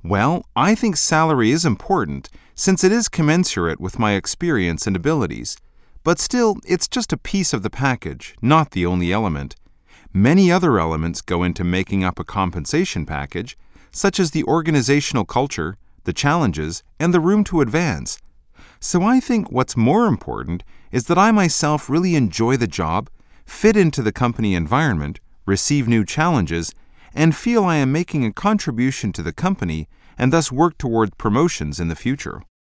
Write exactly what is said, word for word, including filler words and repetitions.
Well, I think salary is important since it is commensurate with my experience and abilities. But still, it's just a piece of the package, not the only element. Many other elements go into making up a compensation package, such as the organizational culture, the challenges, and the room to advance. So I think what's more important is that I myself really enjoy the job, fit into the company environment, receive new challenges, and feel I am making a contribution to the company and thus work toward promotions in the future.